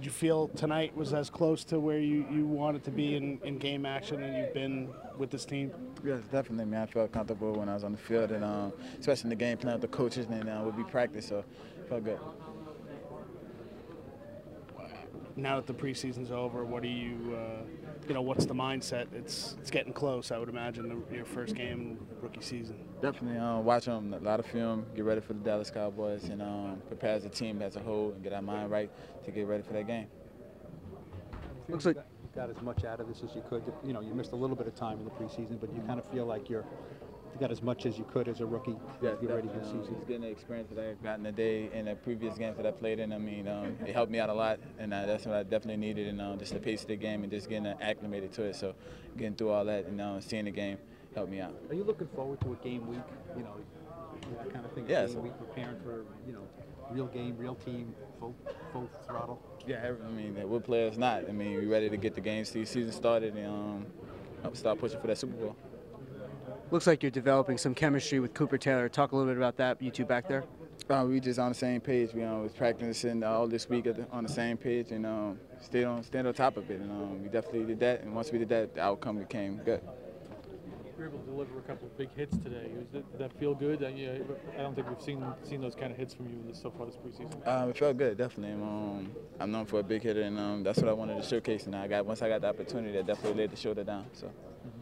Did you feel tonight was as close to where you wanted to be in game action and you've been with this team? Yes, definitely, man. I felt comfortable when I was on the field, and especially in the game plan with the coaches, and would be practice, so it felt good. Now that the preseason's over, what do you, what's the mindset? It's getting close, I would imagine, your first game rookie season. Definitely watch a lot of film, get ready for the Dallas Cowboys, and prepare as a team as a whole and get our mind right to get ready for that game. Looks like you got as much out of this as you could. You missed a little bit of time in the preseason, but you kind of feel like you got as much as you could as a rookie to get ready for the season. Just getting the experience that I've gotten today in the previous games that I played in. I mean, it helped me out a lot, and that's what I definitely needed. And just the pace of the game and just getting acclimated to it. So getting through all that and seeing the game helped me out. Are you looking forward to a game week? That kind of thing. Yes. Game week, preparing for real game, real team, full throttle. Yeah, I mean, what players not? I mean, we're ready to get the game season started and start pushing for that Super Bowl. Looks like you're developing some chemistry with Cooper Taylor. Talk a little bit about that, you two back there. We just on the same page. We was practicing all this week on the same page and stayed on top of it. And we definitely did that. And once we did that, the outcome became good. You were able to deliver a couple of big hits today. Did that feel good? I don't think we've seen those kind of hits from you so far this preseason. It felt good, definitely. I'm known for a big hitter, and that's what I wanted to showcase. And once I got the opportunity, I definitely laid the shoulder down. So.